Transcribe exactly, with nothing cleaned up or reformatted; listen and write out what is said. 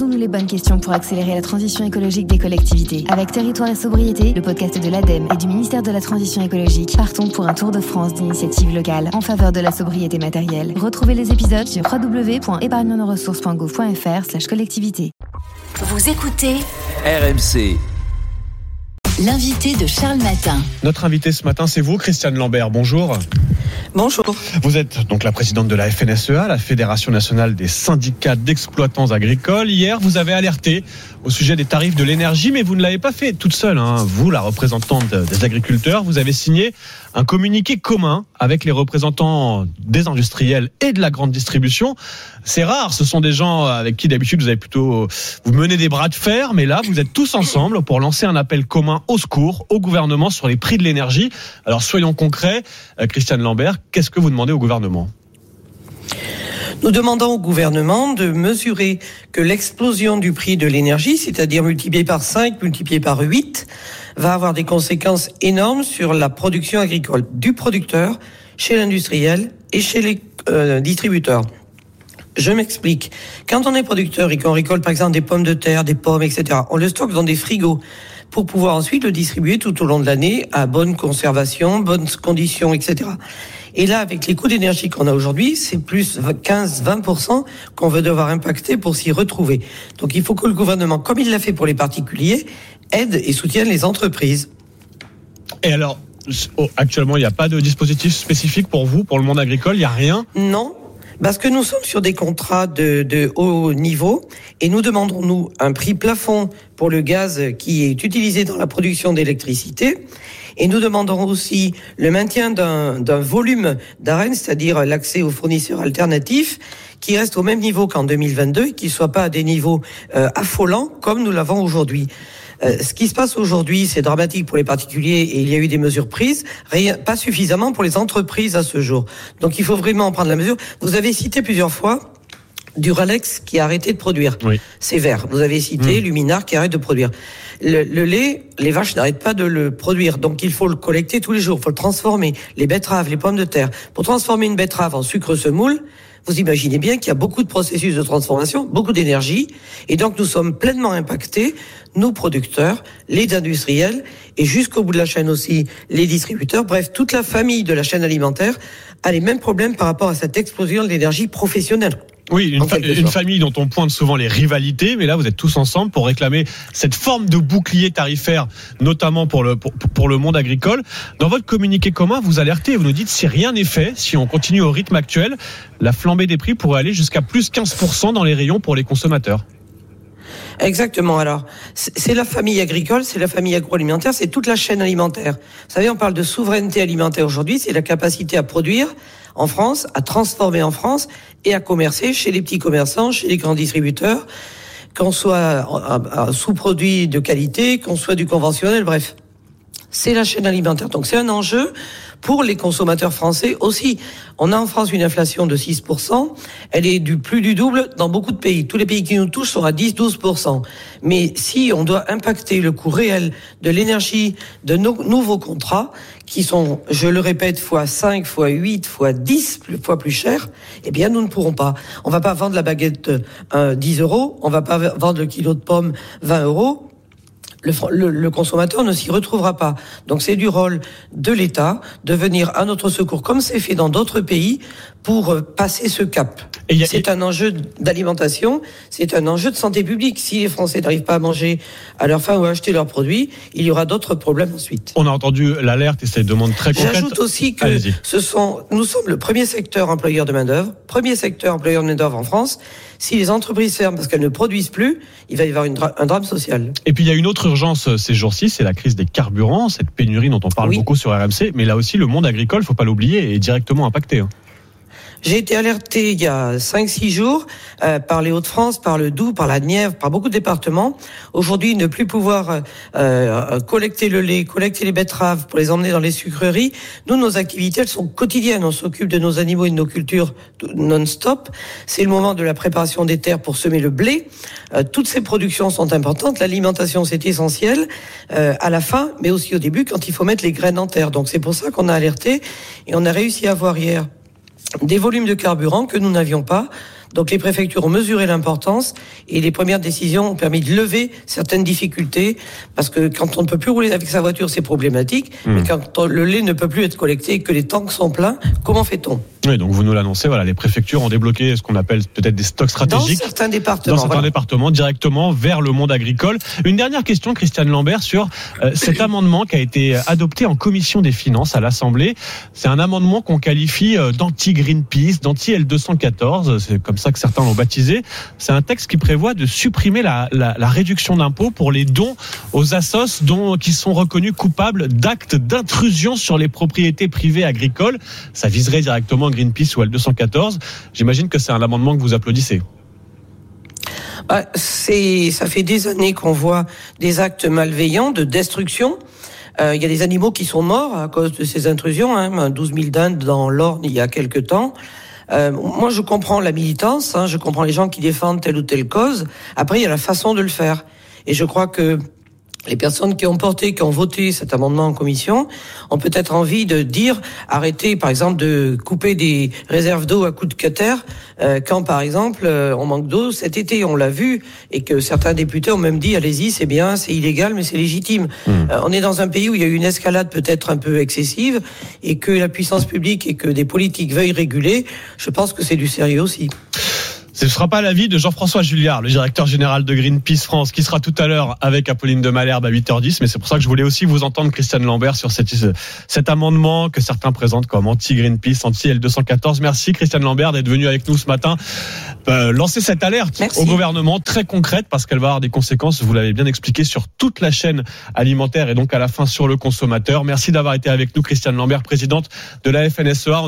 Posons-nous les bonnes questions pour accélérer la transition écologique des collectivités. Avec Territoire et Sobriété, le podcast de l'ADEME et du ministère de la Transition écologique, partons pour un tour de France d'initiatives locales en faveur de la sobriété matérielle. Retrouvez les épisodes sur w w w point épargne nos ressources point gouv point f r slash collectivité. Vous écoutez R M C. L'invité de Charles Matin. Notre invité ce matin, c'est vous, Christiane Lambert. Bonjour. Bonjour. Vous êtes donc la présidente de la F N S E A, la Fédération nationale des syndicats d'exploitants agricoles. Hier, vous avez alerté au sujet des tarifs de l'énergie, mais vous ne l'avez pas fait toute seule, hein. Vous, la représentante des agriculteurs, vous avez signé un communiqué commun avec les représentants des industriels et de la grande distribution. C'est rare, ce sont des gens avec qui d'habitude vous avez plutôt vous menez des bras de fer, mais là vous êtes tous ensemble pour lancer un appel commun au secours au gouvernement sur les prix de l'énergie. Alors soyons concrets, Christiane Lambert, qu'est-ce que vous demandez au gouvernement ? Nous demandons au gouvernement de mesurer que l'explosion du prix de l'énergie, c'est-à-dire multiplié par cinq, multiplié par huit, va avoir des conséquences énormes sur la production agricole du producteur, chez l'industriel et chez les euh, distributeurs. Je m'explique. Quand on est producteur et qu'on récolte par exemple des pommes de terre, des pommes, et cetera, on le stocke dans des frigos pour pouvoir ensuite le distribuer tout au long de l'année à bonne conservation, bonnes conditions, et cetera. Et là, avec les coûts d'énergie qu'on a aujourd'hui, c'est plus quinze à vingt pour cent qu'on va devoir impacter pour s'y retrouver. Donc il faut que le gouvernement, comme il l'a fait pour les particuliers, aide et soutienne les entreprises. Et alors, actuellement, il n'y a pas de dispositif spécifique pour vous, pour le monde agricole, il n'y a rien ? Non. Parce que nous sommes sur des contrats de, de haut niveau et nous demandons, nous, un prix plafond pour le gaz qui est utilisé dans la production d'électricité. Et nous demandons aussi le maintien d'un, d'un volume d'A R E N, c'est-à-dire l'accès aux fournisseurs alternatifs, qui reste au même niveau qu'en deux mille vingt-deux et qui ne soit pas à des niveaux euh, affolants comme nous l'avons aujourd'hui. Euh, ce qui se passe aujourd'hui, c'est dramatique pour les particuliers et il y a eu des mesures prises, rien, pas suffisamment pour les entreprises à ce jour. Donc il faut vraiment prendre la mesure. Vous avez cité plusieurs fois Duralex qui a arrêté de produire. Oui. C'est vert. Vous avez cité mmh. Luminar qui arrête de produire. Le, le lait, les vaches n'arrêtent pas de le produire. Donc il faut le collecter tous les jours, il faut le transformer. Les betteraves, les pommes de terre. Pour transformer une betterave en sucre semoule, vous imaginez bien qu'il y a beaucoup de processus de transformation, beaucoup d'énergie, et donc nous sommes pleinement impactés, nous producteurs, les industriels, et jusqu'au bout de la chaîne aussi, les distributeurs, bref, toute la famille de la chaîne alimentaire a les mêmes problèmes par rapport à cette explosion de l'énergie professionnelle. Oui, une, fa- une famille dont on pointe souvent les rivalités, mais là vous êtes tous ensemble pour réclamer cette forme de bouclier tarifaire, notamment pour le, pour, pour le monde agricole. Dans votre communiqué commun, vous alertez et vous nous dites si rien n'est fait, si on continue au rythme actuel, la flambée des prix pourrait aller jusqu'à plus quinze pour cent dans les rayons pour les consommateurs. Exactement. Alors, c'est la famille agricole, c'est la famille agroalimentaire, c'est toute la chaîne alimentaire. Vous savez, on parle de souveraineté alimentaire aujourd'hui, c'est la capacité à produire en France, à transformer en France et à commercer chez les petits commerçants, chez les grands distributeurs, qu'on soit un sous-produit de qualité, qu'on soit du conventionnel, bref. C'est la chaîne alimentaire. Donc c'est un enjeu pour les consommateurs français aussi. On a en France une inflation de six pour cent. Elle est du plus du double dans beaucoup de pays. Tous les pays qui nous touchent sont à dix à douze pour cent. Mais si on doit impacter le coût réel de l'énergie de nos nouveaux contrats, qui sont, je le répète, fois cinq, fois huit, fois dix fois plus cher, eh bien nous ne pourrons pas. On va pas vendre la baguette euh, dix euros, on va pas vendre le kilo de pommes vingt euros. Le, le, le consommateur ne s'y retrouvera pas. Donc c'est du rôle de l'État de venir à notre secours, comme c'est fait dans d'autres pays, pour passer ce cap. A, c'est un enjeu d'alimentation, c'est un enjeu de santé publique. Si les Français n'arrivent pas à manger à leur faim ou à acheter leurs produits, il y aura d'autres problèmes ensuite. On a entendu l'alerte et cette demande très concrète. J'ajoute aussi que ce sont, nous sommes le premier secteur employeur de main-d'œuvre, premier secteur employeur de main-d'œuvre en France. Si les entreprises ferment parce qu'elles ne produisent plus, il va y avoir une dra- un drame social. Et puis il y a une autre urgence ces jours-ci, c'est la crise des carburants, cette pénurie dont on parle oui. beaucoup sur R M C. Mais là aussi, le monde agricole, il ne faut pas l'oublier, est directement impacté. Hein. J'ai été alerté il y a cinq six jours euh, par les Hauts-de-France, par le Doubs, par la Nièvre, par beaucoup de départements. Aujourd'hui, ne plus pouvoir euh, collecter le lait, collecter les betteraves pour les emmener dans les sucreries. Nous, nos activités, elles sont quotidiennes. On s'occupe de nos animaux et de nos cultures non-stop. C'est le moment de la préparation des terres pour semer le blé. Euh, toutes ces productions sont importantes. L'alimentation, c'est essentiel euh, à la fin, mais aussi au début quand il faut mettre les graines en terre. Donc c'est pour ça qu'on a alerté et on a réussi à avoir hier des volumes de carburant que nous n'avions pas Donc les préfectures ont mesuré l'importance et les premières décisions ont permis de lever certaines difficultés parce que quand on ne peut plus rouler avec sa voiture, c'est problématique. Mmh. Mais quand on, le lait ne peut plus être collecté et que les tanks sont pleins, comment fait-on ? Oui, donc vous nous l'annoncez, voilà, les préfectures ont débloqué ce qu'on appelle peut-être des stocks stratégiques. Dans certains départements. Dans certains voilà. départements, directement vers le monde agricole. Une dernière question, Christiane Lambert, sur euh, cet amendement qui a été adopté en commission des finances à l'Assemblée. C'est un amendement qu'on qualifie euh, d'anti-Greenpeace, d'anti-L deux cent quatorze. C'est comme ça que certains l'ont baptisé. C'est un texte qui prévoit de supprimer la, la, la réduction d'impôt pour les dons aux assos dont, qui sont reconnus coupables d'actes d'intrusion sur les propriétés privées agricoles. Ça viserait directement Greenpeace ou L deux cent quatorze. J'imagine que c'est un amendement que vous applaudissez. Bah, c'est, ça fait des années qu'on voit des actes malveillants de destruction. Euh, il y a des animaux qui sont morts à cause de ces intrusions, hein, douze mille dindes dans l'Orne il y a quelque temps. Euh, moi, je comprends la militance, hein, je comprends les gens qui défendent telle ou telle cause. Après, il y a la façon de le faire. Et je crois que les personnes qui ont porté, qui ont voté cet amendement en commission ont peut-être envie de dire arrêtez, par exemple, de couper des réserves d'eau à coups de cutter euh, quand, par exemple, euh, on manque d'eau cet été. On l'a vu et que certains députés ont même dit allez-y, c'est bien, c'est illégal, mais c'est légitime. Mmh. Euh, on est dans un pays où il y a eu une escalade peut-être un peu excessive et que la puissance publique et que des politiques veuillent réguler. Je pense que c'est du sérieux aussi. Ce ne sera pas l'avis de Jean-François Julliard, le directeur général de Greenpeace France, qui sera tout à l'heure avec Apolline de Malherbe à huit heures dix. Mais c'est pour ça que je voulais aussi vous entendre, Christiane Lambert, sur cette, cet amendement que certains présentent comme anti-Greenpeace, anti-L deux cent quatorze. Merci, Christiane Lambert, d'être venue avec nous ce matin. Euh, lancer cette alerte Merci. Au gouvernement, très concrète, parce qu'elle va avoir des conséquences, vous l'avez bien expliqué, sur toute la chaîne alimentaire et donc à la fin sur le consommateur. Merci d'avoir été avec nous, Christiane Lambert, présidente de la F N S E A.